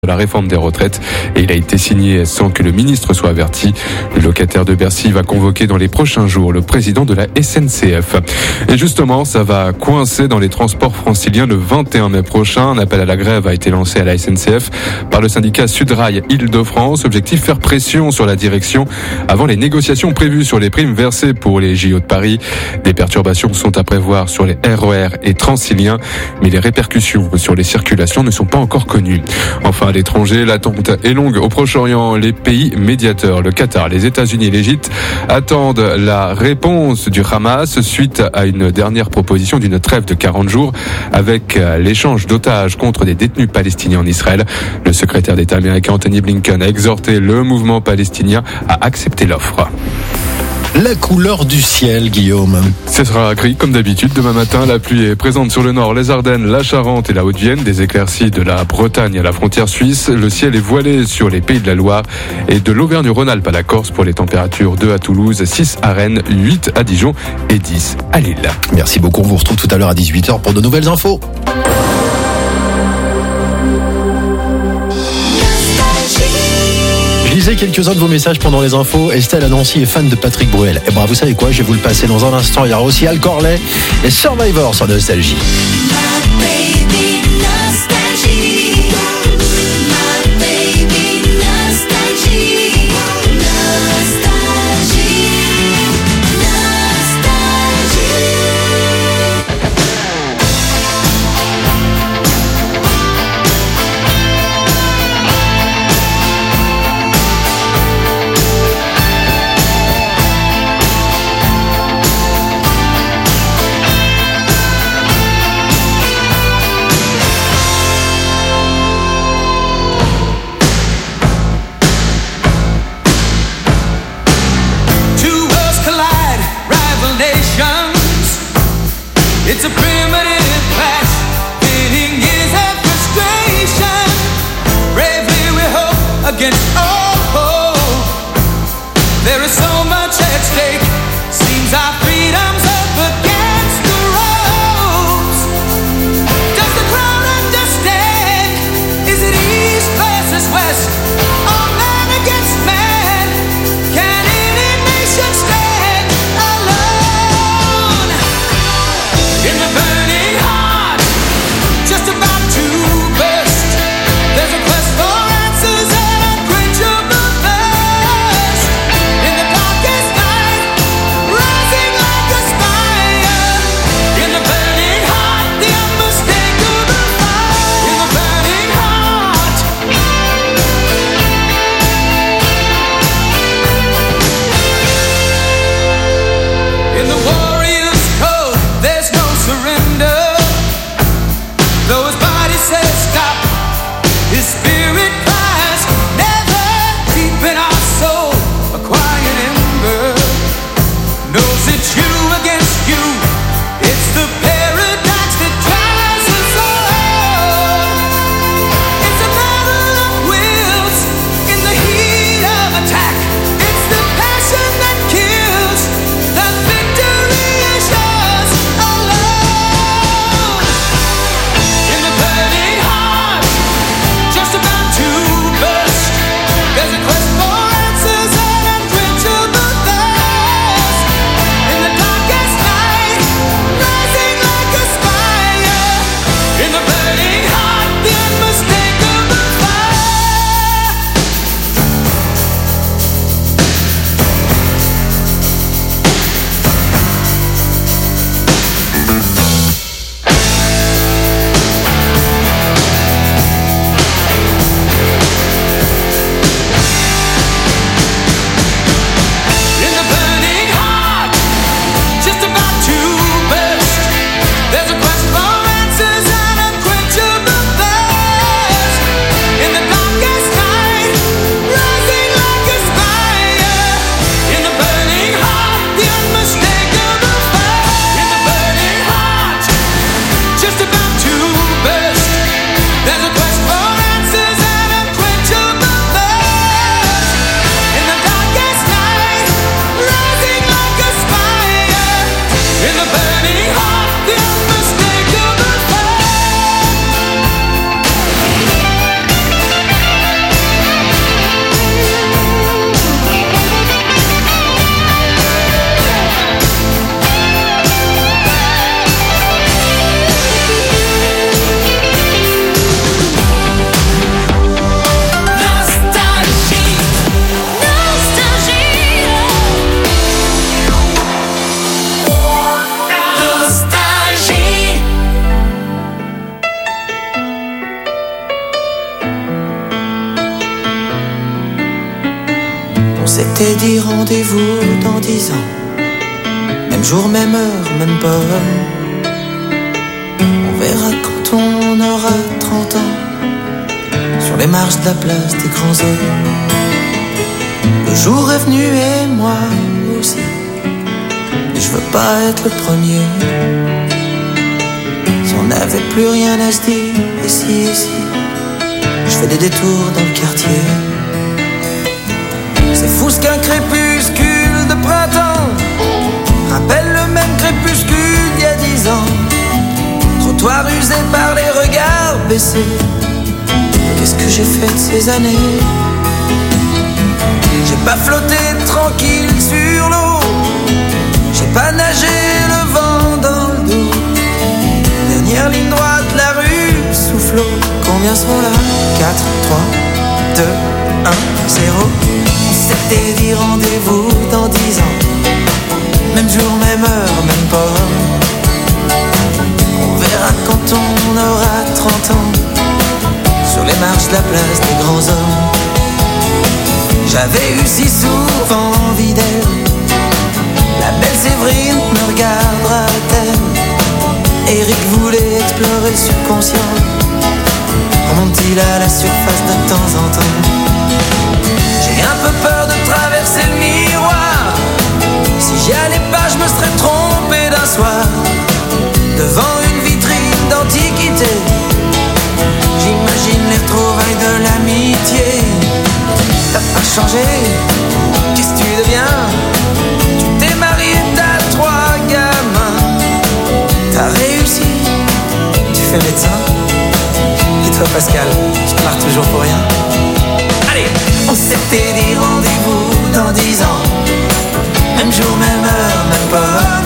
de la réforme des retraites et il a été signé sans que le ministre soit averti. Le locataire de Bercy va convoquer dans les prochains jours le président de la SNCF. Et justement, ça va coincer dans les transports franciliens le 21 mai prochain. Un appel à la grève a été lancé à la SNCF par le syndicat Sudrail Île-de-France. Objectif, faire pression sur la direction avant les négociations prévues sur les primes versées pour les JO de Paris. Des perturbations sont à prévoir sur les RER et Transiliens, mais les répercussions sur les circulations ne sont pas encore connues. Enfin, à l'étranger, l'attente est longue au Proche-Orient. Les pays médiateurs, le Qatar, les États-Unis et l'Égypte, attendent la réponse du Hamas suite à une dernière proposition d'une trêve de 40 jours avec l'échange d'otages contre des détenus palestiniens en Israël. Le secrétaire d'État américain Anthony Blinken a exhorté le mouvement palestinien à accepter l'offre. La couleur du ciel, Guillaume. Ce sera gris comme d'habitude. Demain matin, la pluie est présente sur le nord, les Ardennes, la Charente et la Haute-Vienne. Des éclaircies de la Bretagne à la frontière suisse. Le ciel est voilé sur les pays de la Loire et de l'Auvergne-Rhône-Alpes à la Corse pour les températures 2 à Toulouse, 6 à Rennes, 8 à Dijon et 10 à Lille. Merci beaucoup. On vous retrouve tout à l'heure à 18h pour de nouvelles infos. Je lisais quelques-uns de vos messages pendant les infos. Estelle à Nancy est fan de Patrick Bruel. Et ben, vous savez quoi, je vais vous le passer dans un instant. Il y aura aussi Al Corley et Survivor sur Nostalgie. It's a primitive clash, pitting years of frustration. Bravely we hope against all hope. There is so much at stake. Seems our freedom's up against the ropes. Does the crowd understand? Is it east versus west? Or man against man? Can any nation stand alone? In the burning heart, just about to burst, there's a quest for answers and unquenchable s'était dit rendez-vous dans 10 ans. Même jour, même heure, même pomme. On verra quand on aura 30 ans, sur les marches de la place des grands hommes. Le jour est venu et moi aussi, et je veux pas être le premier. Si on n'avait plus rien à se dire, ici, je fais des détours dans le quartier. C'est fou ce qu'un crépuscule de printemps rappelle le même crépuscule d'il y a 10 ans. Trottoir usé par les regards baissés. Qu'est-ce que j'ai fait de ces années? J'ai pas flotté tranquille sur l'eau, j'ai pas nagé le vent dans le dos. Dernière ligne droite, la rue souffle l'eau. Combien sont là? 4, 3, 2, 1, 0. On s'était dit rendez-vous dans 10 ans. Même jour, même heure, même pomme. On verra quand on aura 30 ans, sur les marches de la place des grands hommes. J'avais eu si souvent envie d'elle. La belle Séverine me regardera-t-elle? Eric voulait explorer le subconscient. Remonte-t-il à la surface de temps en temps? J'ai un peu peur de traverser le miroir. Si j'y allais pas, je me serais trompé d'un soir. Devant une vitrine d'antiquité, j'imagine les retrouvailles de l'amitié. T'as pas changé, qu'est-ce que tu deviens? Tu t'es marié, t'as 3 gamins. T'as réussi, tu fais médecin. Et toi Pascal, je te marre toujours pour rien. Allez, on s'était dit rendez-vous dans 10 ans. Même jour, même heure, même pomme.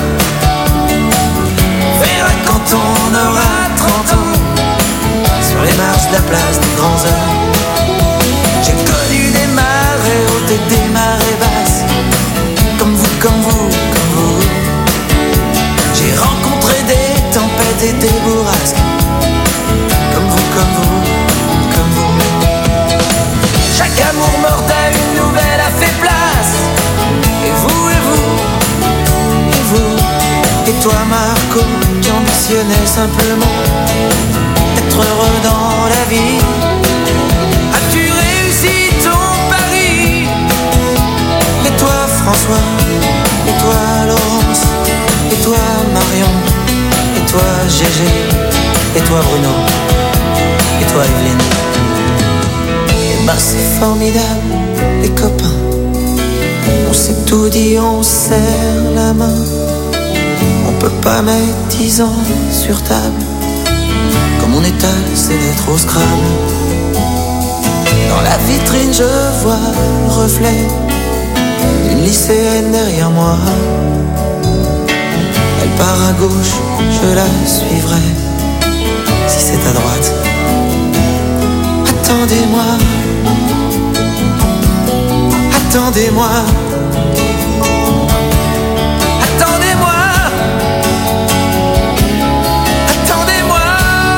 On verra quand on aura 30 ans, sur les marches de la place des grands hommes. J'ai connu des marées hautes et des marées basses, comme vous, comme vous, comme vous. J'ai rencontré des tempêtes et des bourrasques, comme vous, comme vous, comme vous. Chaque amour mortel, une nouvelle a fait place. Et vous, et vous, et vous. Et toi Marco, qui ambitionnais simplement être heureux dans la vie. As-tu réussi ton pari? Et toi François, et toi Laurence, et toi Marion, et toi Gégé, et toi Bruno, et toi Evelyne. Et ben c'est formidable, les copains. On s'est tout dit, on serre la main. On peut pas mettre 10 ans sur table. Comme on étale ses lettres au Scrabble. Dans la vitrine je vois le reflet d'une lycéenne derrière moi. Elle part à gauche, je la suivrai. Si c'est à droite, attendez-moi. Attendez-moi. Attendez-moi. Attendez-moi.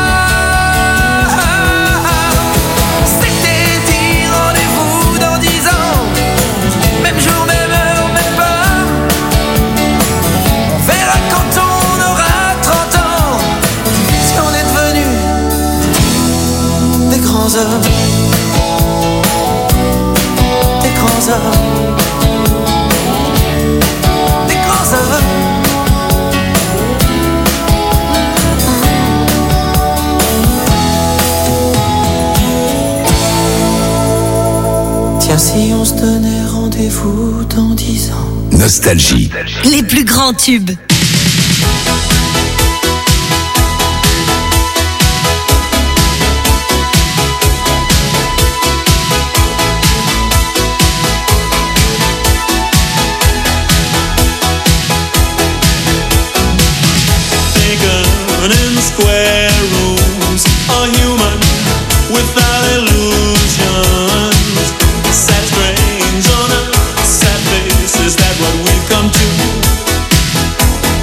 C'était dit rendez-vous dans 10 ans. Même jour, même heure, même pomme. On verra quand on aura 30 ans, si on est devenus des grands hommes. Des grands hommes. Des grands hommes. Tiens, si on se donnait rendez-vous dans 10 ans. Nostalgie. Les plus grands tubes. In square rooms, a human without illusions. Sad strange on a sad face, is that what we've come to?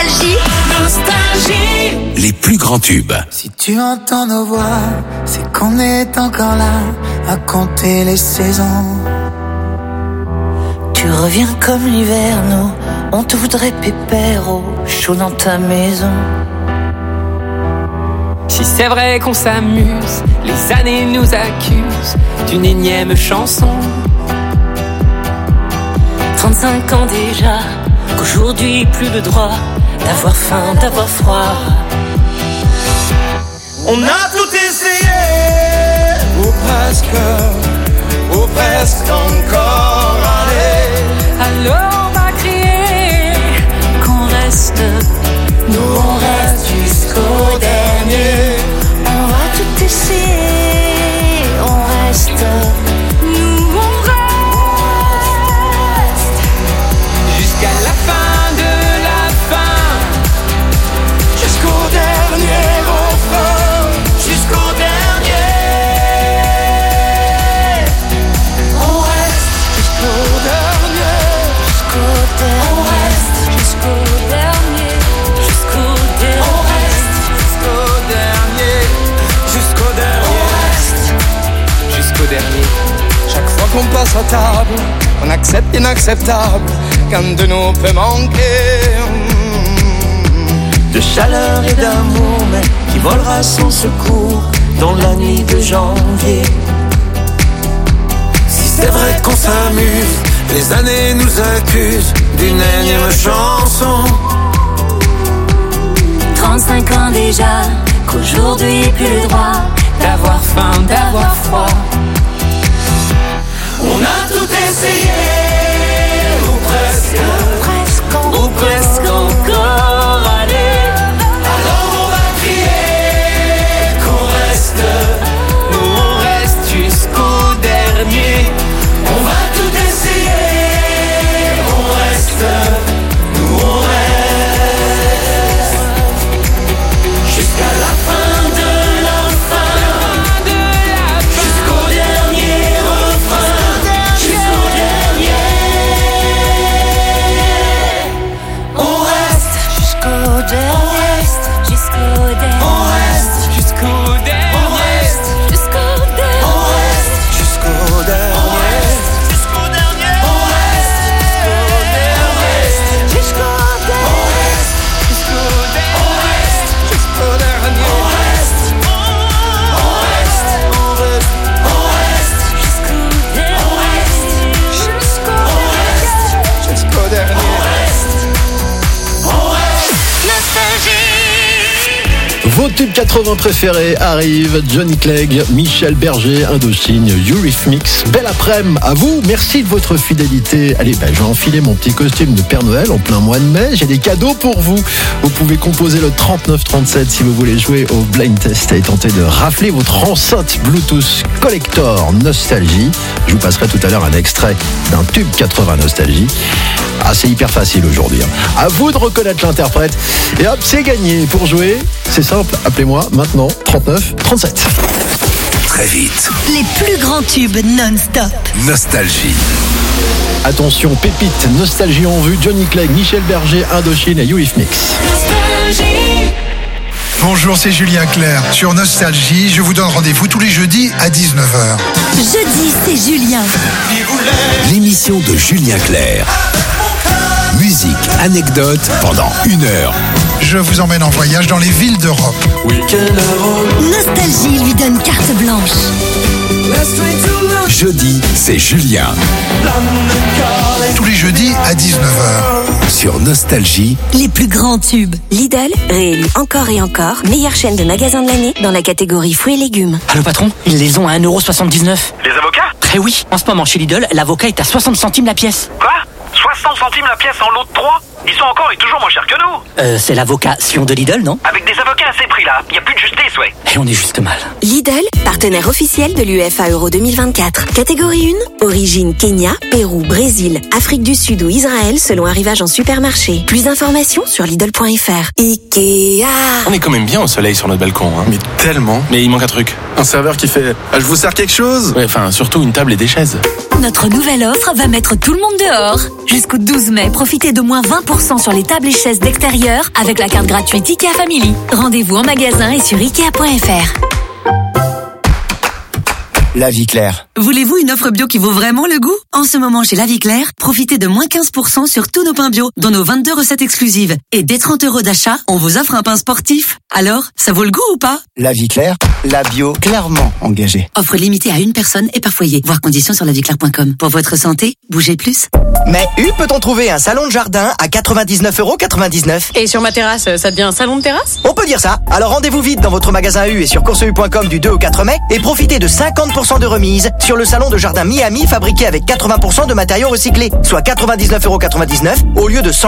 Nostalgie. Les plus grands tubes. Si tu entends nos voix, c'est qu'on est encore là à compter les saisons. Tu reviens comme l'hiver, nous, on te voudrait pépère au chaud dans ta maison. Si c'est vrai qu'on s'amuse, les années nous accusent d'une énième chanson. 35 ans déjà, qu'aujourd'hui plus le droit d'avoir faim, d'avoir froid. On a tout essayé, ou presque encore. Allez, Alors on va crier qu'on reste. nous on reste jusqu'au dernier. On va tout essayer, on reste. Nous on reste. Jusqu'à la fin de la fin. Jusqu'au dernier refrain, jusqu'au dernier. On reste jusqu'au dernier. Jusqu'au dernier. On reste Jusqu'au dernier. Jusqu'au dernier. On reste jusqu'au dernier. Jusqu'au dernier. On reste Jusqu'au dernier. chaque fois qu'on passe à table, on accepte l'inacceptable qu'un de nous peut manquer. De chaleur et d'amour, mais qui volera sans secours dans la nuit de janvier. Si c'est vrai qu'on s'amuse, les années nous accusent d'une énième chanson. 35 ans déjà, qu'aujourd'hui plus le droit D'avoir faim, d'avoir froid. On a tout essayé, ou presque. ou presque encore. Allez, Alors on va crier qu'on reste. nous on reste jusqu'au dernier. On va tout essayer, on reste. Nous on reste jusqu'à la fin de la fin. Jusqu'au dernier refrain. Jusqu'au dernier. On reste Jusqu'au dernier. Jusqu'au dernier. On reste Jusqu'au On dernier. reste Jusqu'au dernier. On reste jusqu'au dernier. Jusqu'au dernier. On reste jusqu'au dernier. On reste jusqu'au dernier. On reste jusqu'au dernier. On reste jusqu'au dernier. On reste jusqu'au dernier. Vos tubes 80 préférés arrivent. Johnny Clegg, Michel Berger, Indochine, Eurythmics. Belle après-midi à vous. Merci de votre fidélité. Allez, je vais enfiler mon petit costume de Père Noël en plein mois de mai. J'ai des cadeaux pour vous. Vous pouvez composer le 3937 si vous voulez jouer au blind test et tenter de rafler votre enceinte Bluetooth Collector Nostalgie. Je vous passerai tout à l'heure un extrait d'un tube 80 Nostalgie. Ah, c'est hyper facile aujourd'hui. À vous de reconnaître l'interprète. Et hop, c'est gagné. Pour jouer, c'est simple. Appelez-moi maintenant 39 37. Très vite. Les plus grands tubes non-stop. Nostalgie. Attention, pépite, nostalgie en vue. Johnny Clegg, Michel Berger, Indochine et Eurythmics. Bonjour, c'est Julien Clerc. Sur Nostalgie, je vous donne rendez-vous tous les jeudis à 19h. Jeudi, c'est Julien. L'émission de Julien Clerc. Musique, anecdote pendant 1 heure. Je vous emmène en voyage dans les villes d'Europe. Nostalgie lui donne carte blanche. Jeudi, c'est Julien. Tous les jeudis à 19h. Sur Nostalgie. Les plus grands tubes. Lidl, réélu encore et encore, meilleure chaîne de magasins de l'année dans la catégorie fruits et légumes. Allô patron, ils les ont à 1,79 €. Les avocats ? Eh oui, en ce moment chez Lidl, l'avocat est à 60 centimes la pièce. Quoi ? 60 centimes la pièce en lot de 3 ? Ils sont encore et toujours moins chers que nous. C'est l'avocat Sion de Lidl, non? Avec des avocats d'avocat à ces prix-là. Y a plus de justice, ouais. Et on est juste mal. Lidl, partenaire officiel de l'UEFA Euro 2024. Catégorie 1, origine Kenya, Pérou, Brésil, Afrique du Sud ou Israël selon arrivage en supermarché. Plus d'informations sur Lidl.fr. Ikea. On est quand même bien au soleil sur notre balcon, hein. Mais tellement. Mais il manque un truc. Un serveur qui fait « Je vous sers quelque chose ?» Ouais, enfin, surtout une table et des chaises. Notre nouvelle offre va mettre tout le monde dehors. Jusqu'au 12 mai, profitez de moins 20% sur les tables et chaises d'extérieur avec la carte gratuite Ikea Family. Rendez-vous en magasin et sur Ikea.fr. La Vie Claire. Voulez-vous une offre bio qui vaut vraiment le goût? En ce moment, chez La Vie Claire, profitez de moins 15% sur tous nos pains bio, dont nos 22 recettes exclusives. Et dès 30 € d'achat, on vous offre un pain sportif. Alors, ça vaut le goût ou pas? La Vie Claire, la bio clairement engagée. Offre limitée à une personne et par foyer. Voir conditions sur laviclaire.com. Pour votre santé, bougez plus. Mais peut-on trouver un salon de jardin à 99,99 €? Et sur ma terrasse, ça devient un salon de terrasse? On peut dire ça. Alors rendez-vous vite dans votre magasin U et sur courseu.com du 2 au 4 mai et profitez de 50% de remise sur le salon de jardin Miami fabriqué avec 80% de matériaux recyclés, soit 99,99 € au lieu de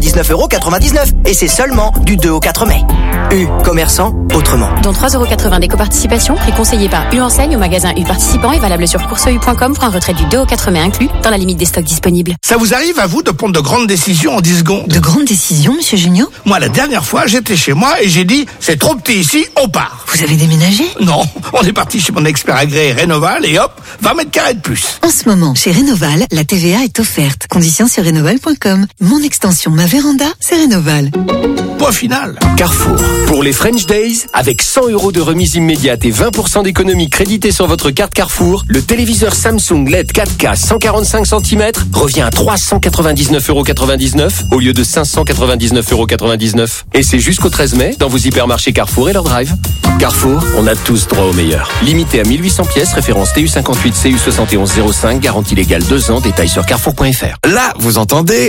199,99 €. Et c'est seulement du 2 au 4 mai. U, commerçant autrement. Dont 3,80 € d'éco-participation, prix conseillé par U enseigne au magasin U participant et valable sur courseu.com pour un retrait du 2 au 4 mai inclus dans la limite des stocks disponibles. Ça vous arrive à vous de prendre de grandes décisions en 10 secondes? De grandes décisions, monsieur Junio? Moi, la dernière fois, j'étais chez moi et j'ai dit, c'est trop petit ici, on part. Vous avez déménagé? Non, on est parti chez mon expert agréé Rénoval et hop, 20 mètres carrés de plus. En ce moment, chez Rénoval, la TVA est offerte. Conditions sur rénoval.com. Mon extension, ma véranda, c'est Rénoval. Point final. Carrefour. Pour les French Days, avec 100 € de remise immédiate et 20% d'économie créditée sur votre carte Carrefour, le téléviseur Samsung LED 4K 145 cm revient à 399,99 € au lieu de 599,99 €. Et c'est jusqu'au 13 mai dans vos hypermarchés Carrefour et leur drive. Carrefour, on a tous droit au meilleur. Limité à 1800 pièces, référence TU58 CU7105, garantie légale 2 ans, détails sur carrefour.fr. Là, vous entendez?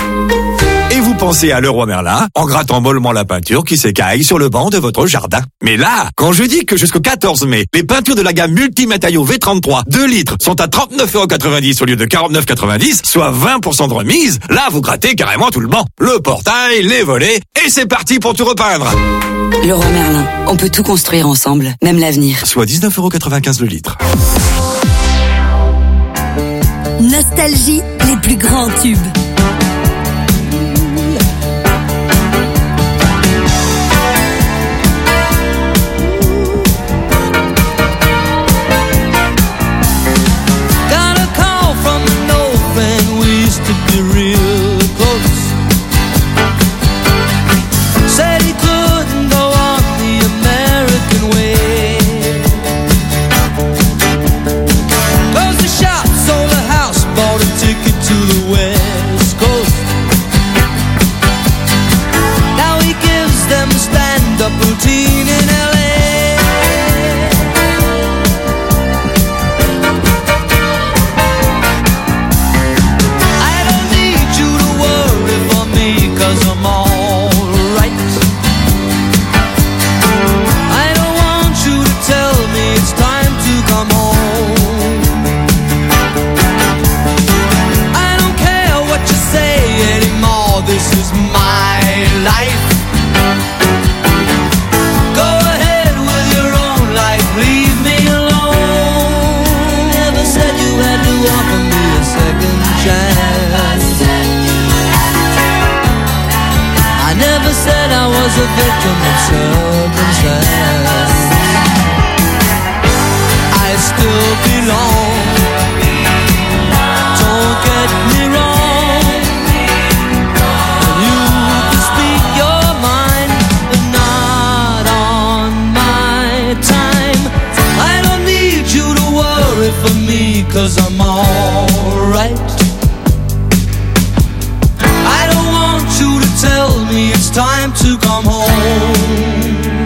Et vous pensez à Leroy Merlin en grattant mollement la peinture qui s'écaille sur le banc de votre jardin. Mais là, quand je dis que jusqu'au 14 mai, les peintures de la gamme multimatériaux V33 2 litres sont à 39,90 € au lieu de 49,90 €, soit 20% de remise, là vous grattez carrément tout le banc. Le portail, les volets, et c'est parti pour tout repeindre. Leroy Merlin, on peut tout construire ensemble, même l'avenir. Soit 19,95 € le litre. Nostalgie, les plus grands tubes. Cause I'm alright. I don't want you to tell me it's time to come home.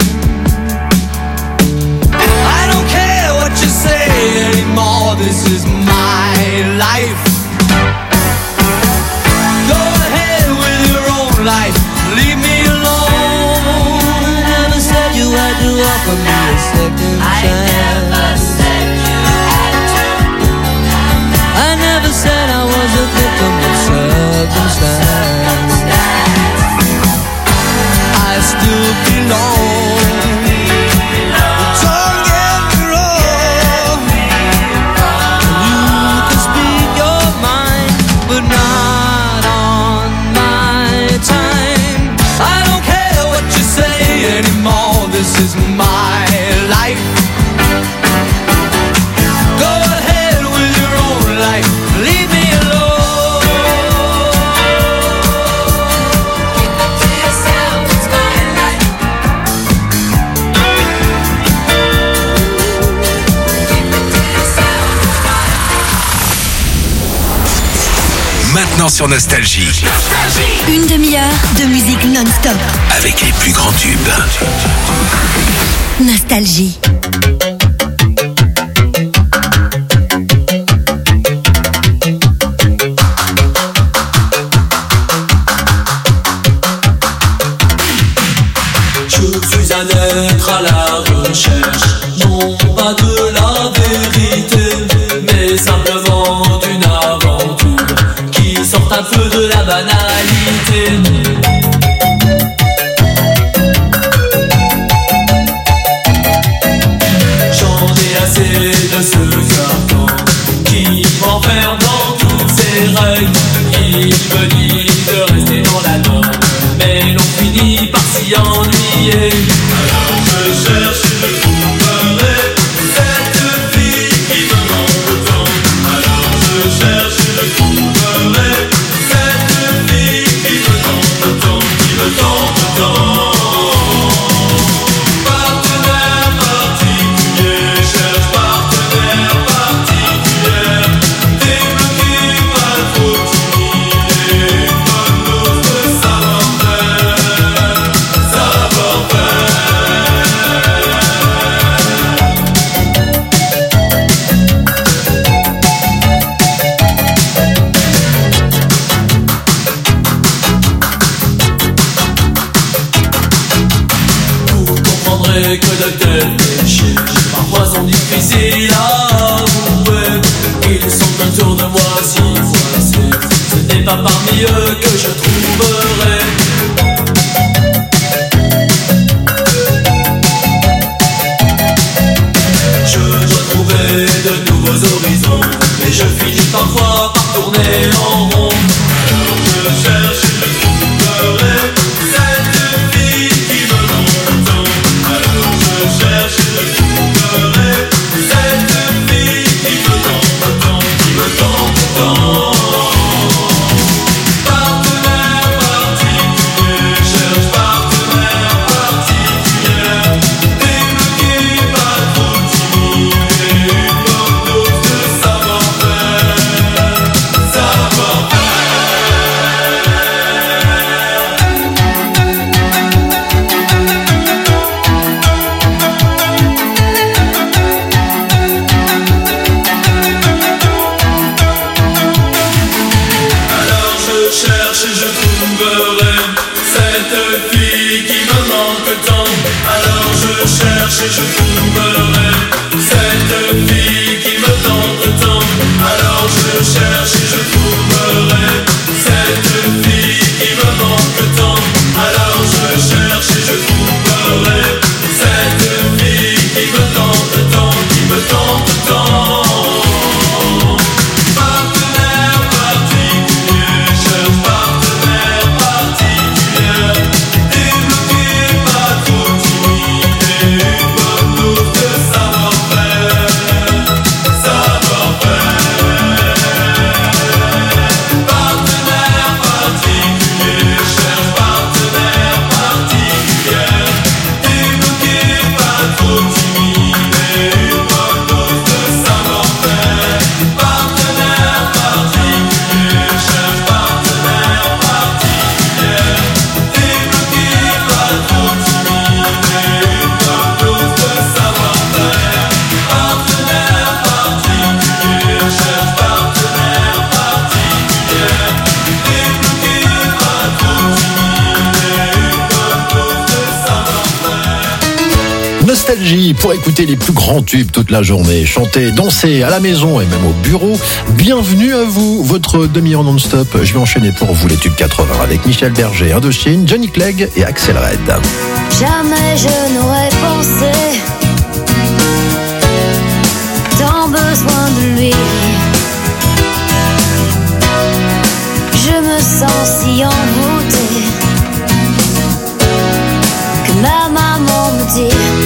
I don't care what you say anymore, this is my life. Go ahead with your own life, leave me alone. Never said you had to offer me a second chance. Said I was a victim of circumstance. I still belong. This is my life. Go ahead with your own life. Leave me alone. Keep it to yourself. It's my life. Keep it to yourself. It's my life. Maintenant sur Nostalgie. Une demi-heure de musique non-stop. Avec les plus grands tubes. Nostalgie. Je suis un être à la recherche, non pas de la vérité, mais simplement d'une aventure qui sort un peu de la banalité. J'en ai assez de ce serpent qui m'enferme dans toutes ses règles. Il me dit de rester dans la norme, mais l'on finit par s'y ennuyer. Alors je cherche et je trouverai cette fille qui me manque tant. Alors je cherche et je trouverai cette fille qui me tente tant, qui me tente tant. Partenaire particulier, cherche partenaire particulier. Débloqué, pas trop timide, une bonne dose de savoir-faire, savoir-faire. Vous comprendrez que de tels péchés parfois sont difficiles à avouer. Ils sont autour de moi si voisés. Ce n'est pas parmi eux que je trouverai. Je dois trouver de nouveaux horizons, et je finis parfois par tourner en rond. Alors je cherche et je trouverai cette fille qui me manque tant. Alors je cherche et je trouverai cette fille qui me tente tant, qui me tente tant. Partenaire particulier, cherche partenaire particulier. Débloqué, pas trop timide, une bonne dose de savoir-faire, savoir-faire. Alors je cherche et je trouverai cette fille qui me manque tant. Alors je cherche et je trouverai cette fille qui me tente tant. Alors je cherche et je trouverai cette fille qui me manque tant. Alors je cherche et je trouverai cette fille qui me tente tant, qui me tente tant. Partenaire particulier, cherche partenaire particulier. Débloqué, pas trop timide, une bonne dose de savoir-faire, savoir-faire. Partenaire particulier, cherche partenaire particulier. Débloqué, pas trop timide, une bonne dose de savoir-faire. Partenaire particulier, cherche partenaire particulier. Débloqué, pas trop timide, une bonne dose de savoir-faire. Partenaire particulier, cherche partenaire particulier. Débloqué, pas trop timide, une bonne dose de savoir-faire. Nostalgie pour écouter les plus grands tubes toute la journée, chanter, danser à la maison et même au bureau. Bienvenue à vous, votre demi-heure non-stop. Je vais enchaîner pour vous les tubes 80 avec Michel Berger, Indochine, Johnny Clegg et Axel Red. Jamais je n'aurais pensé tant besoin de lui. Je me sens si envoûtée que ma maman me dit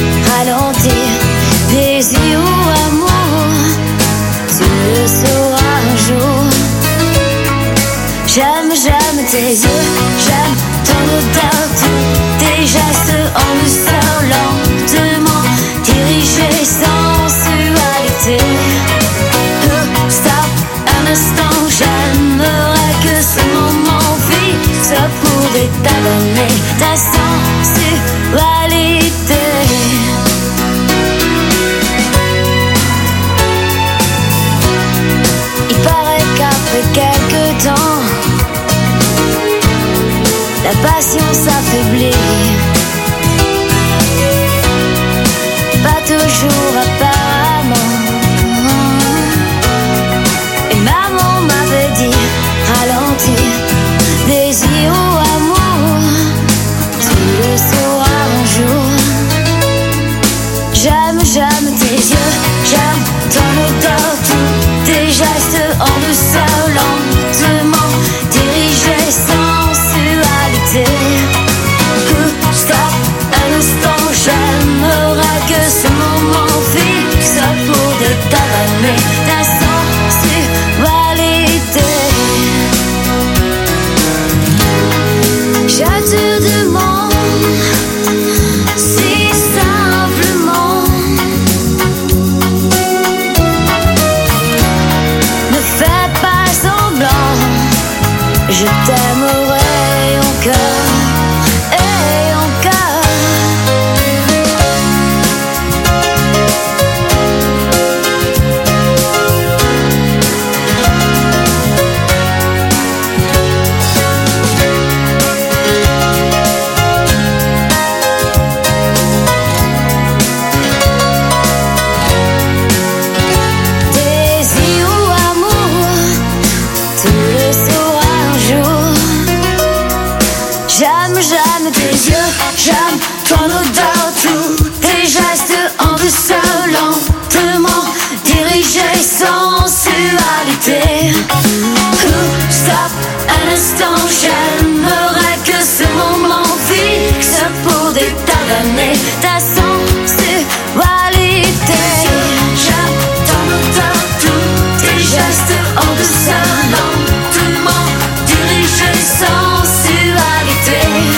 J'aime ton odeur, tous tes gestes en douceur, lentement dirigés, sensualité. Stop un instant, j'aimerais que ce moment fixe pour des tas d'années ta sensualité. J'aime ton odeur, tous tes gestes en douceur, lentement dirigés, sensualité.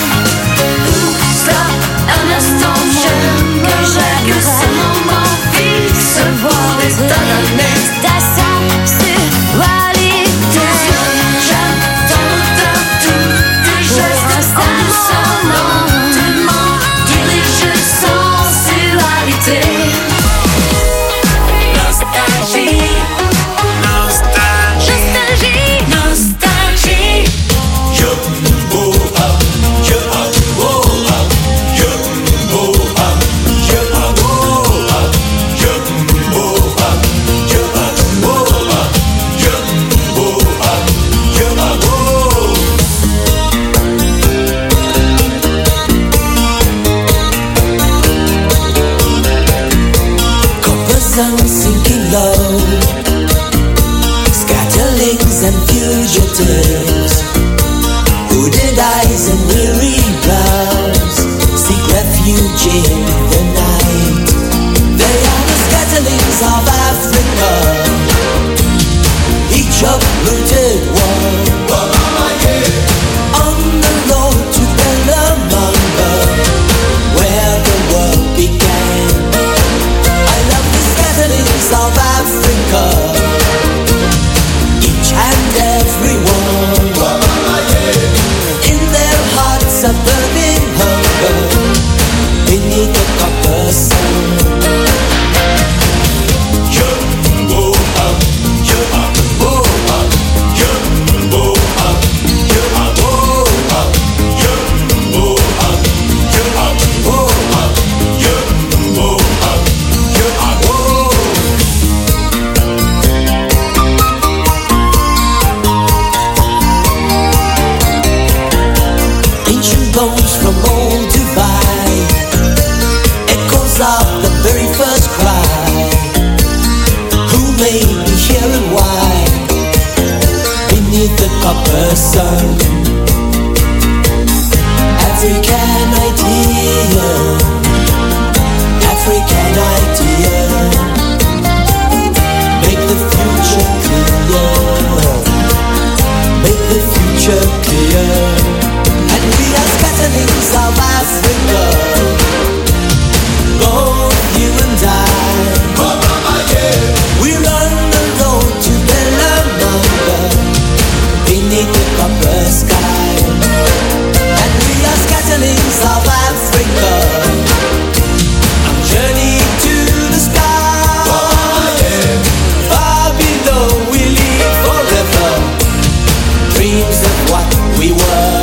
Stop un instant, j'aimerais que ce moment fixe pour des tas d'années ta sensualité. J'aime ton odeur, tous tes gestes en douceur, lentement dirigés, sensualité. Nostalgie, nostalgie, nostalgie, sinking low, scatterlings and fugitives, hooded eyes and weary brows, seek refuge in the night. They are the scatterlings of Africa, each uprooted one, on the road to Bellamanga, where the world began. South Africa, each and every one, in their hearts a burning hunger, beneath the copper sun. Bones from old Dubai, echoes of the very first cry. Who may be here and why? Beneath the copper sun, African idea, African idea. Make the future clear, make the future clear. South Africa, both you and I, we're on the road to Bellamanga, beneath the copper sky, and we are scattering South Africa, our journey to the sky, far below we live forever, dreams of what we were.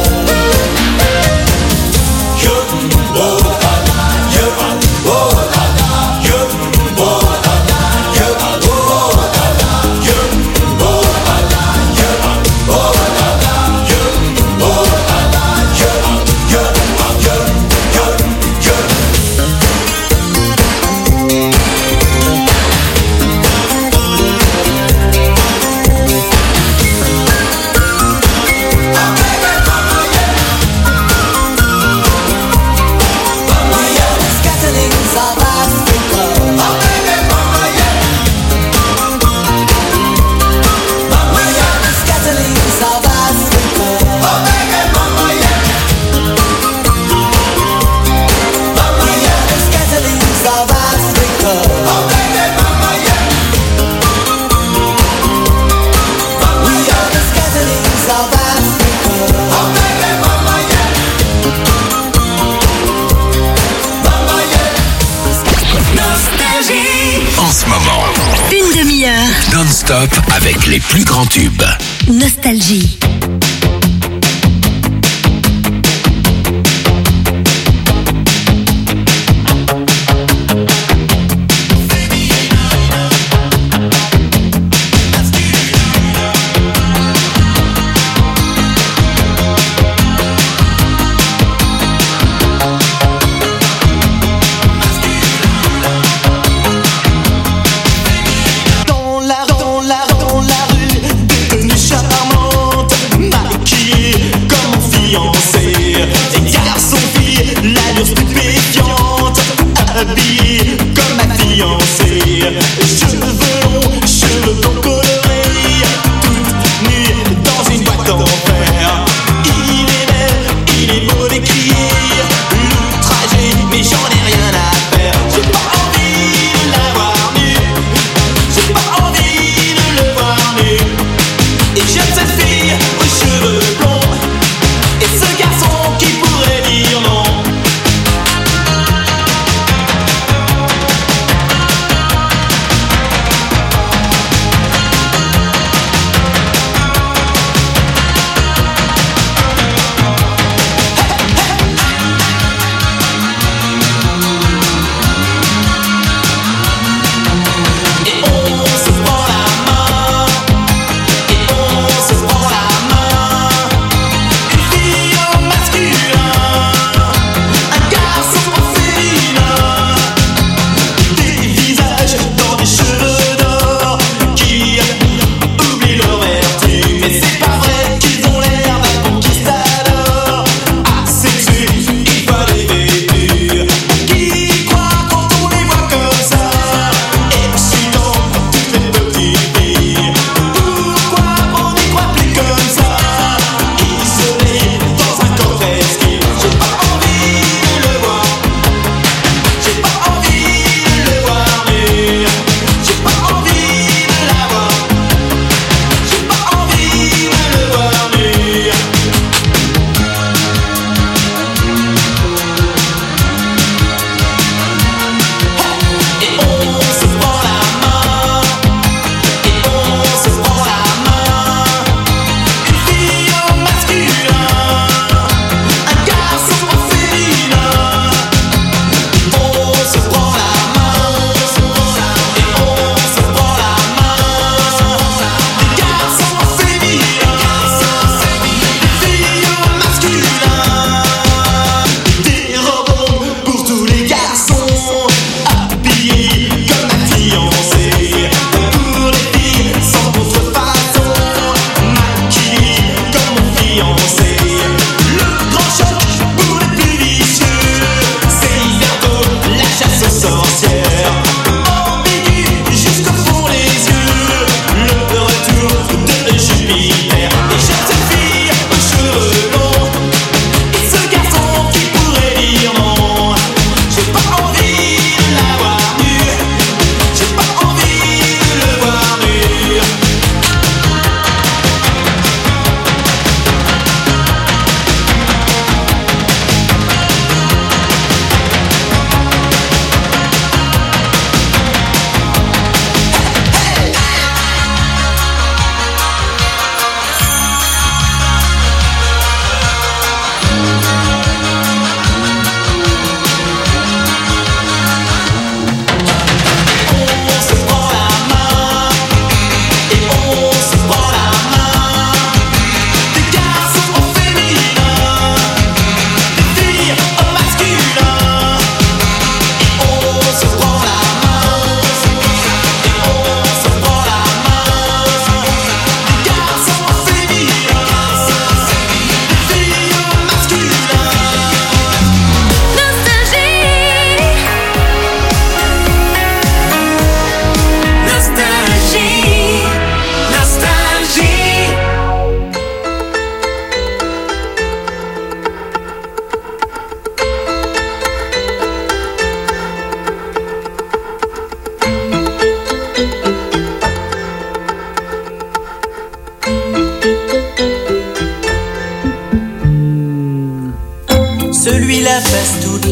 Non-stop avec les plus grands tubes. Nostalgie.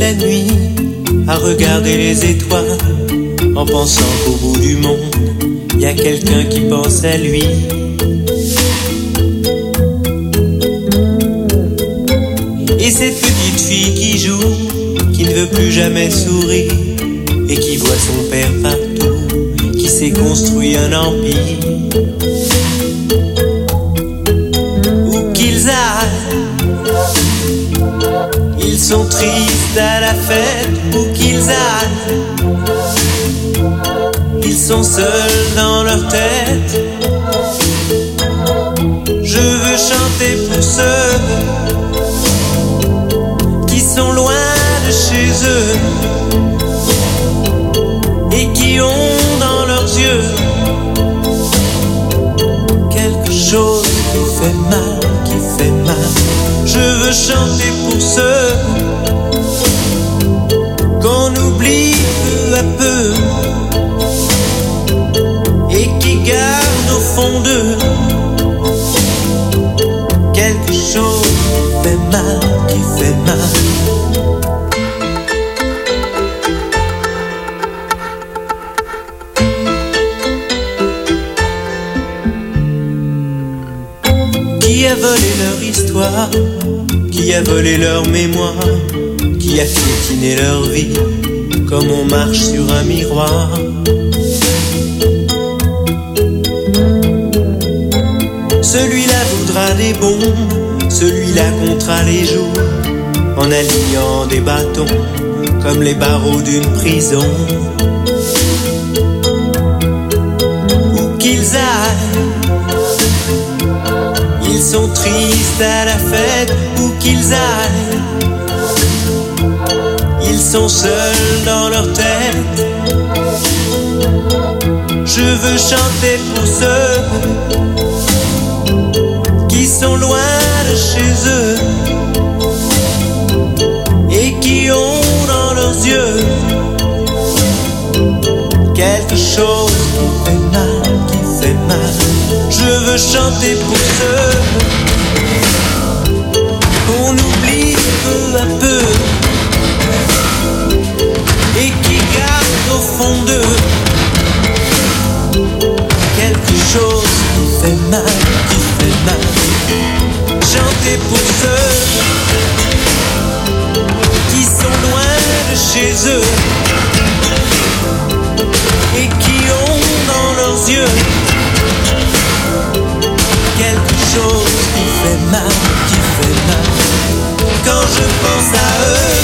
la nuit à regarder les étoiles, en pensant qu'au bout du monde, y a quelqu'un qui pense à lui. Et cette petite fille qui joue, qui ne veut plus jamais sourire, et qui voit son père partout, qui s'est construit un empire. Où qu'ils aillent, ils sont tristes à la fête. Où qu'ils aillent, ils sont seuls dans leur tête. Je veux chanter pour ceux qui sont loin de chez eux et qui ont dans leurs yeux quelque chose qui fait mal, qui fait mal. Je veux chanter pour ceux qu'on oublie peu à peu et qui gardent au fond d'eux quelque chose qui fait mal, qui fait mal. Qui a volé leur histoire, qui a volé leur mémoire, qui a piétiné leur vie, comme on marche sur un miroir. Celui-là voudra des bombes, celui-là comptera les jours, en alignant des bâtons, comme les barreaux d'une prison. Où qu'ils aillent, ils sont tristes à la fête. Où qu'ils aillent, ils sont seuls dans leur tête. Je veux chanter pour ceux qui sont loin de chez eux et qui ont dans leurs yeux quelque chose qui fait mal, qui fait mal. Je veux chanter pour ceux qu'on oublie peu à peu et qui gardent au fond d'eux quelque chose qui fait mal, qui fait mal. Chanter pour ceux qui sont loin de chez eux et qui ont dans leurs yeux quelque chose qui fait mal, qui fait mal. Quand je pense à eux,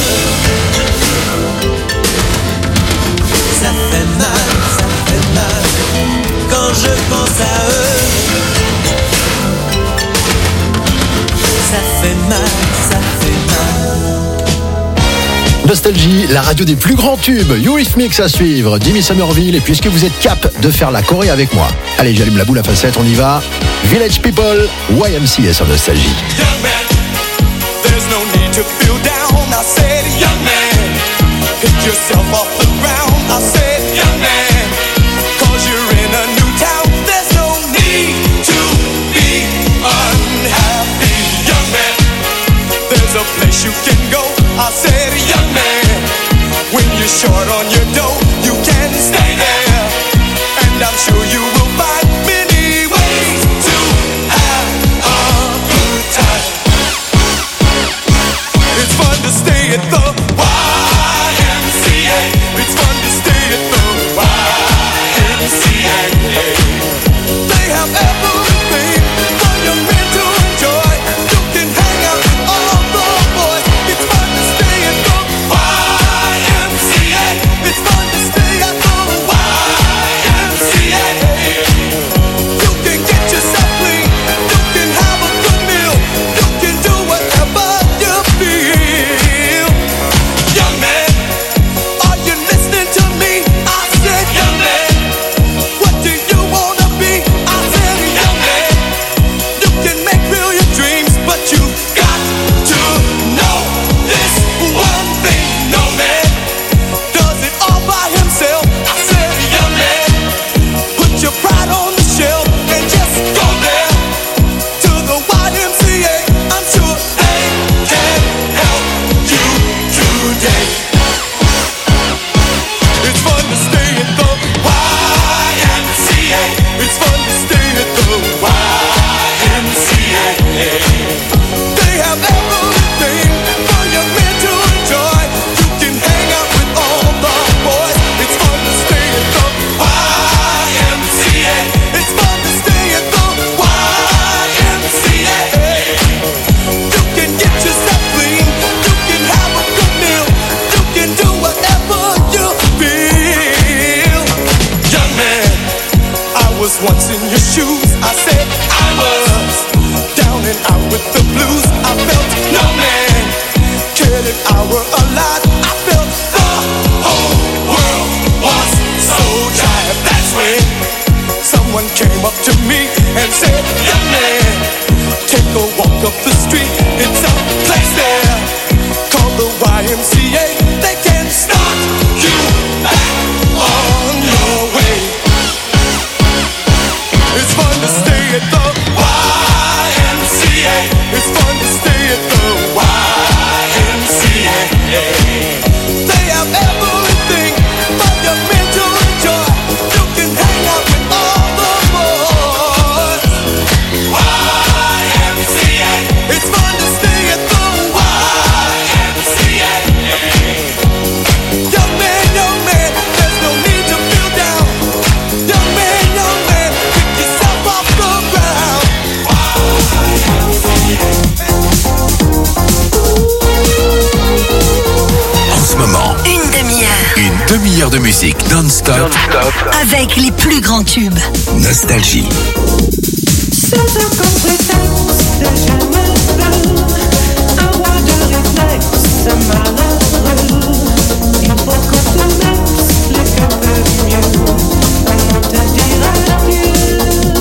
ça fait mal, ça fait mal. Quand je pense à eux, ça fait mal, ça fait mal. Nostalgie, la radio des plus grands tubes. Eurythmics à suivre, Jimmy Somerville. Et puisque vous êtes cap de faire la choré avec moi, allez, j'allume la boule à facettes, on y va. Village People, YMCA sur Nostalgie. Young man, there's no need to feel down. I said, young man, pick yourself off the ground. I said, young man, cause you're in a new town. There's no need to be unhappy. Young man, there's a place you can go. I said, young man, when you're short on your dough, you can stay there. And I'm sure you will find many ways to have a good time. It's fun to stay at the YMCA. It's fun to stay at the YMCA. They have everything for young men to enjoy. You can hang out with all the boys. It's fun to stay at the YMCA. It's fun to stay Une demi-heure. Une demi-heure de musique non-stop. Avec les plus grands tubes. Nostalgie. Sans aucun prétexte, je me veux avoir de réflexe malheureux. Il faut qu'on te laisse le cœur peut mieux. Comment te dire adieu?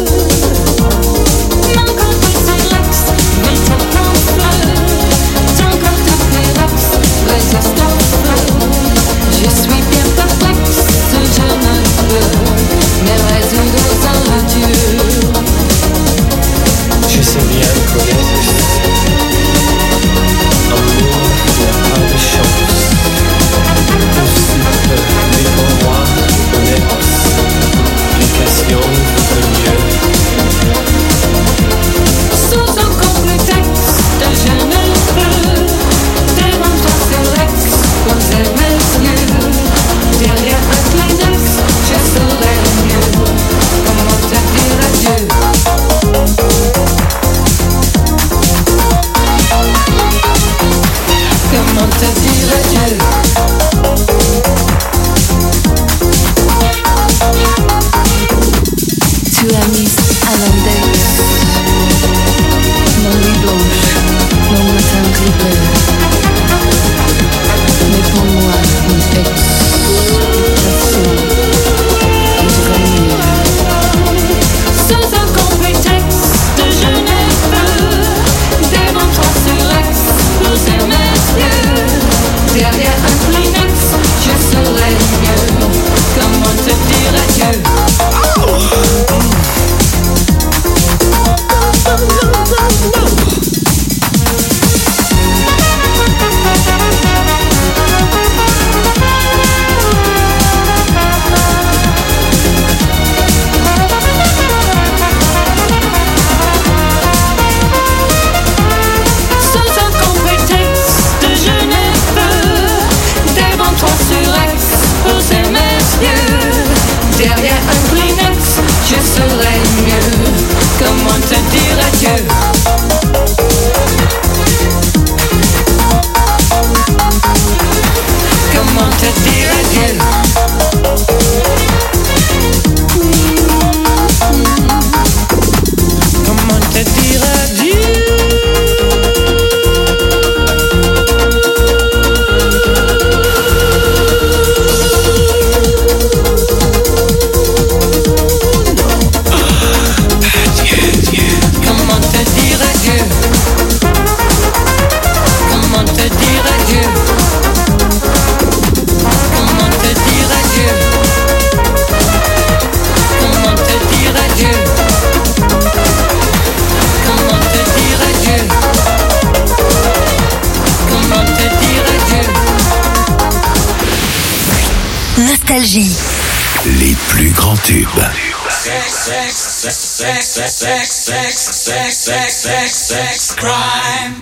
Mon corps te sélecte, mais ton corps fleur. Ton corps te féroce, résiste au feu. Je suis bien perplexe, je ne peux me résoudre à l'adieu. Je sais bien connaître. Amour, il n'y a pas de chance. Aussi peu, mais pour moi, connaître. L'explication vaut mieux. Sans aucun prétexte, je ne peux. Devant toi, c'est l'ex, poser mes yeux. Derrière un Kleenex, je serai mieux. Comment te dire adieu? Comment te dire adieu? Tu as mis à l'index mon nuit blanche, mon matin gris. Mais pour moi, une explication irait mieux. Sans aucun prétexte, je ne peux. Devant toi, c'est l'ex, poser mes yeux. Derrière un Kleenex, je serai mieux. Comment te dire adieu? Sans aucun prétexte, je ne peux. Devant toi sur X, poser mes yeux. Derrière un Kleenex, je serai mieux. Comment te dire adieu? Comment te dire adieu? Comment te dire adieu? Comment te dire adieu? Comment te dire adieu? Comment te dire adieu? Comment te dire adieu? Comment te dire adieu? Comment te dire adieu? Nostalgie. Les plus grands tubes. Crime,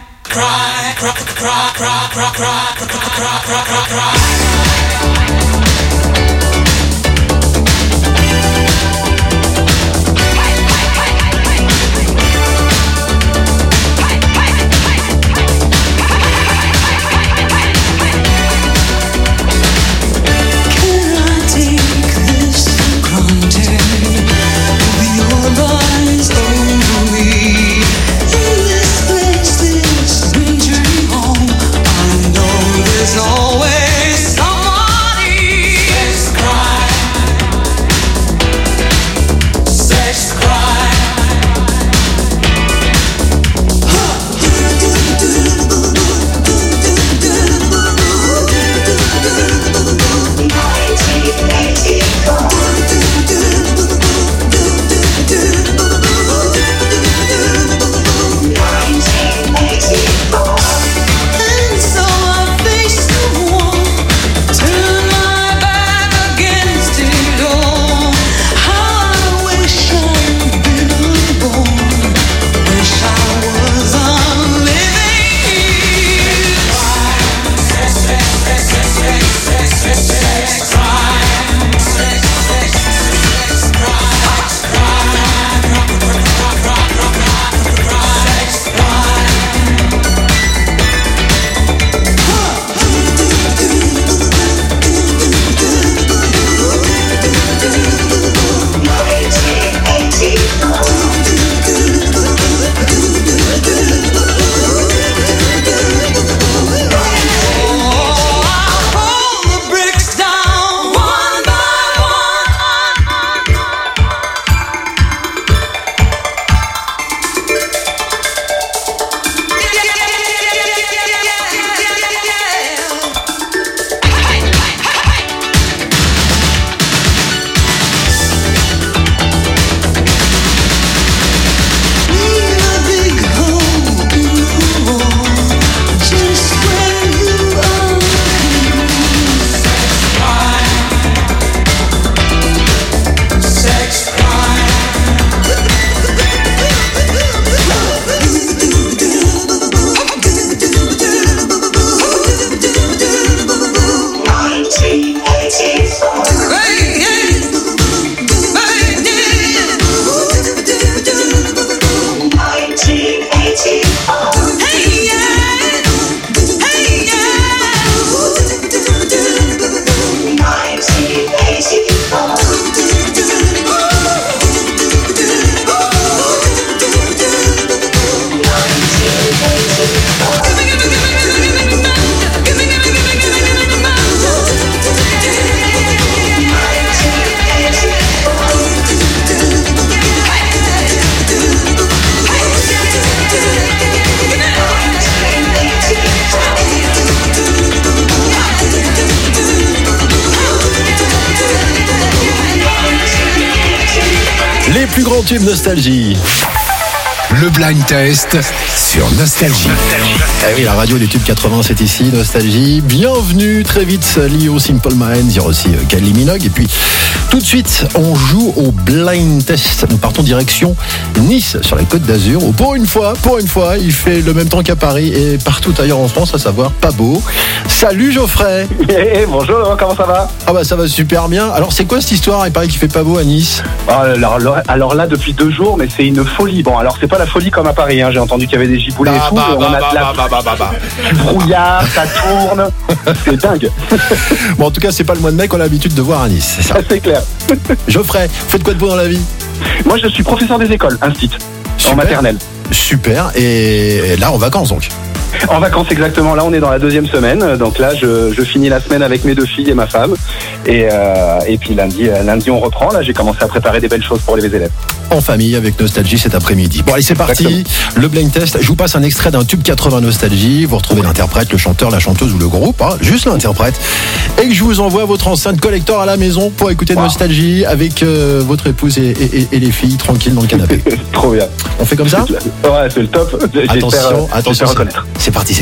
plus grands tubes Nostalgie. Le blind test sur Nostalgie. Eh oui, la radio des tubes 80, c'est ici, Nostalgie. Bienvenue, très vite, Lio, Simple Minds, il y aura aussi Kylie Minogue. Et puis, tout de suite, on joue au blind test. Nous partons direction Nice, sur la Côte d'Azur, où pour une fois, il fait le même temps qu'à Paris et partout ailleurs en France, à savoir pas beau. Salut Geoffrey. Bonjour, comment ça va? Ah bah ça va super bien. Alors c'est quoi cette histoire? Il paraît qu'il fait pas beau à Nice. Alors là, depuis 2 jours, mais c'est une folie. Bon, alors c'est pas la folie comme à Paris, hein. J'ai entendu qu'il y avait des giboulées et tout. On a de la brouillard, ça tourne. C'est dingue. Bon, en tout cas, c'est pas le mois de mai qu'on a l'habitude de voir à Nice. C'est ça. C'est clair. Geoffrey, vous faites quoi de beau dans la vie? Moi, je suis professeur des écoles, institut, en maternelle. Super. Et là, en vacances donc? En vacances, exactement. Là, on est dans la 2e semaine. Donc là, je finis la semaine avec mes 2 filles et ma femme. Et puis lundi, on reprend. Là, j'ai commencé à préparer des belles choses pour les élèves. En famille, avec Nostalgie cet après-midi. Bon, allez, c'est parti. Exactement. Le blind test. Je vous passe un extrait d'un tube 80 Nostalgie. Vous retrouvez l'interprète, le chanteur, la chanteuse ou le groupe. Hein, juste l'interprète. Et que je vous envoie votre enceinte collector à la maison pour écouter Nostalgie avec votre épouse et les filles tranquilles dans le canapé. Trop bien. On fait comme ça? Ouais, c'est le top. Attention, reconnaître. C'est parti.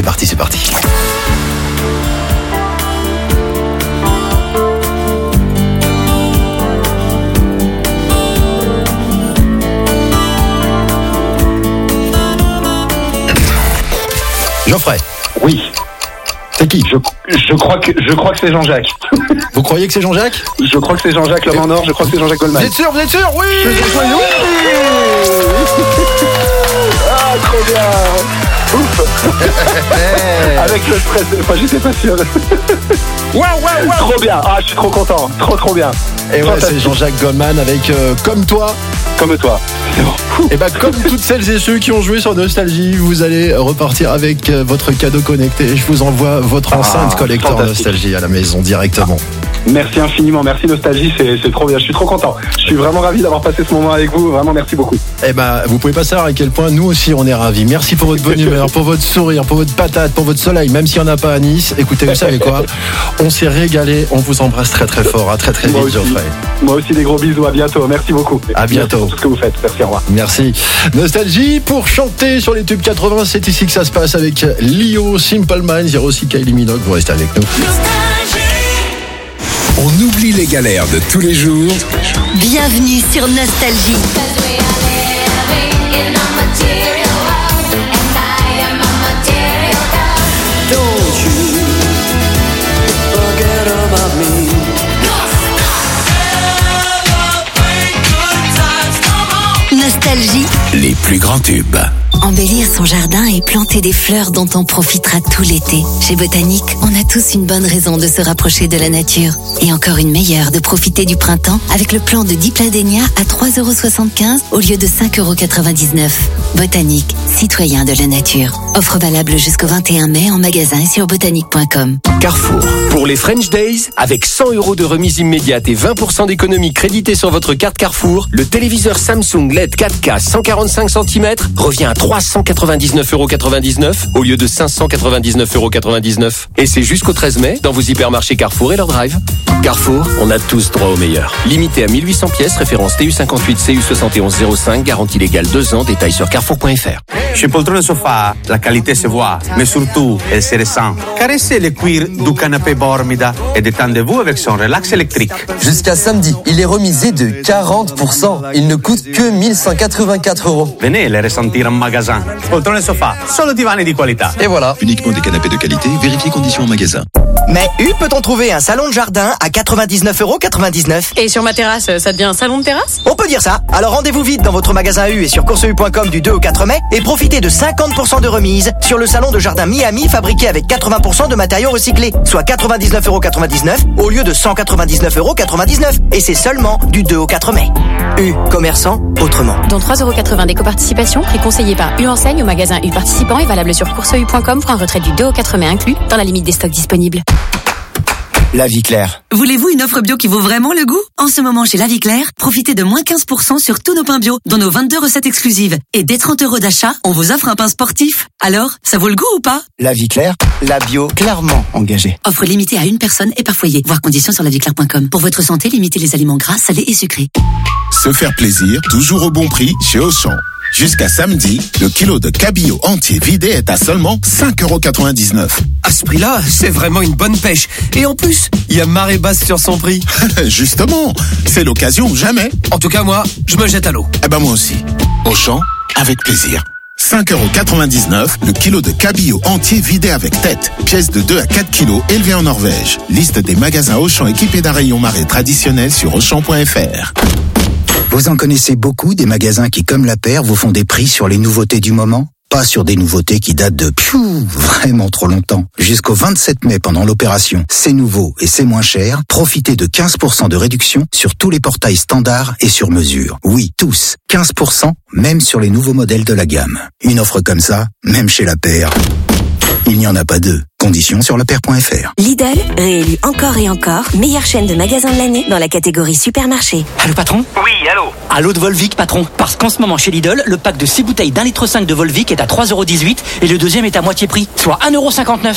Geoffrey. Oui. C'est qui? Je crois que c'est Jean-Jacques. Vous croyez que c'est Jean-Jacques? Je crois que c'est Jean-Jacques, l'homme en or. Je crois que c'est Jean-Jacques Goldman. Vous êtes sûr? Oui. Ah, trop bien. Ouf. Avec le stress, enfin, j'étais pas sûr. Waouh. Trop bien. Ah, je suis trop content. Trop bien. Et ouais, c'est Jean-Jacques Goldman avec Comme toi. Comme toi. Et bah comme toutes celles et ceux qui ont joué sur Nostalgie, vous allez repartir avec votre cadeau connecté. Je vous envoie votre enceinte collector Nostalgie à la maison directement. Merci infiniment, merci Nostalgie, c'est trop bien, je suis trop content. Je suis vraiment ravi d'avoir passé ce moment avec vous, vraiment merci beaucoup. Eh ben, vous pouvez pas savoir à quel point nous aussi on est ravis. Merci pour votre bonne humeur, pour votre sourire, pour votre patate, pour votre soleil, même s'il n'y en a pas à Nice. Écoutez, vous savez quoi? On s'est régalé, on vous embrasse très très fort, à très très vite Geoffrey. Moi aussi des gros bisous, à bientôt, merci beaucoup. À bientôt. Merci pour tout ce que vous faites, merci, au revoir. Merci. Nostalgie pour chanter sur les tubes 80, c'est ici que ça se passe avec Lio, Simple Minds, il y aura aussi Kylie Minogue, vous restez avec nous. On oublie les galères de tous les jours. Bienvenue sur Nostalgie. Nostalgie. Les plus grands tubes. Embellir son jardin et planter des fleurs dont on profitera tout l'été. Chez Botanique, on a tous une bonne raison de se rapprocher de la nature. Et encore une meilleure de profiter du printemps avec le plan de Dipladénia à 3,75€ au lieu de 5,99€. Botanique, citoyen de la nature. Offre valable jusqu'au 21 mai en magasin et sur botanique.com. Carrefour. Pour les French Days, avec 100€ de remise immédiate et 20% d'économie créditée sur votre carte Carrefour, le téléviseur Samsung LED 4K 145 cm revient à 399,99€ au lieu de 599,99€. Et c'est jusqu'au 13 mai dans vos hypermarchés Carrefour et leur drive. Carrefour, on a tous droit au meilleur. Limité à 1800 pièces, référence TU58 CU7105, garantie légale 2 ans, détails sur carrefour.fr. Chez Poltrone Sofa, la qualité se voit, mais surtout, elle se ressent. Caressez le cuir du canapé Bormida et détendez-vous avec son relax électrique. Jusqu'à samedi, il est remisé de 40%. Il ne coûte que 1184€. Venez les ressentir en magasin. Poltrone Sofa, solo divani di qualità. Et voilà. Uniquement des canapés de qualité, vérifiez conditions en magasin. Mais peut-on trouver un salon de jardin à 99,99€? Et sur ma terrasse, ça devient un salon de terrasse? On peut dire ça. Alors rendez-vous vite dans votre magasin U et sur courseu.com du 2 au 4 mai et profitez de 50% de remise sur le salon de jardin Miami fabriqué avec 80% de matériaux recyclés, soit 99,99€ au lieu de 199,99€. Et c'est seulement du 2 au 4 mai. U, commerçant autrement. Dont 3,80€ d'éco-participation, prix conseillé par U enseigne au magasin U participant et valable sur courseu.com pour un retrait du 2 au 4 mai inclus, dans la limite des stocks disponibles. La Vie Claire. Voulez-vous une offre bio qui vaut vraiment le goût? En ce moment, chez La Vie Claire, profitez de moins 15% sur tous nos pains bio, dont nos 22 recettes exclusives. Et dès 30 € d'achat, on vous offre un pain sportif. Alors, ça vaut le goût ou pas? La Vie Claire, la bio clairement engagée. Offre limitée à une personne et par foyer. Voir conditions sur lavieclaire.com. Pour votre santé, limitez les aliments gras, salés et sucrés. Se faire plaisir, toujours au bon prix chez Auchan. Jusqu'à samedi, le kilo de cabillaud entier vidé est à seulement 5,99 €. À ce prix-là, c'est vraiment une bonne pêche. Et en plus, il y a marée basse sur son prix. Justement, c'est l'occasion ou jamais. En tout cas, moi, je me jette à l'eau. Eh ben moi aussi. Auchan, avec plaisir. 5,99 € le kilo de cabillaud entier vidé avec tête. Pièce de 2 à 4 kilos élevée en Norvège. Liste des magasins Auchan équipés d'un rayon marée traditionnel sur Auchan.fr. Vous en connaissez beaucoup des magasins qui, comme la paire, vous font des prix sur les nouveautés du moment? Pas sur des nouveautés qui datent de vraiment trop longtemps. Jusqu'au 27 mai pendant l'opération C'est nouveau et c'est moins cher, profitez de 15% de réduction sur tous les portails standards et sur mesure. Oui, tous. 15%, même sur les nouveaux modèles de la gamme. Une offre comme ça, même chez la paire, il n'y en a pas deux. Conditions sur lepaire.fr. Lidl, réélu encore et encore, meilleure chaîne de magasins de l'année dans la catégorie supermarché. Allô patron? Oui, allô. Allô de Volvic patron. Parce qu'en ce moment chez Lidl, le pack de 6 bouteilles d'1,5 litre de Volvic est à 3,18 € et le deuxième est à moitié prix, soit 1,59 €. Moins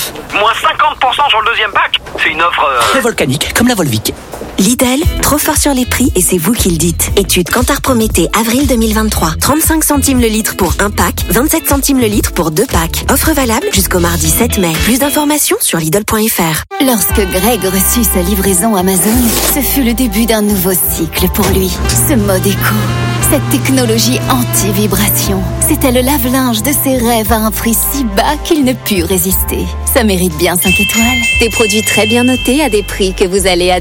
50% sur le deuxième pack. C'est une offre... Très volcanique, comme la Volvic. Lidl, trop fort sur les prix et c'est vous qui le dites. Étude Kantar Prométhée, avril 2023. 35 centimes le litre pour un pack, 27 centimes le litre pour 2 packs. Offre valable jusqu'au mardi 7 mai. Plus d'informations sur Lidl.fr. Lorsque Greg reçut sa livraison Amazon, ce fut le début d'un nouveau cycle pour lui. Ce mode éco, cette technologie anti-vibration, c'était le lave-linge de ses rêves à un prix si bas qu'il ne put résister. Ça mérite bien 5 étoiles. Des produits très bien notés à des prix que vous allez adorer.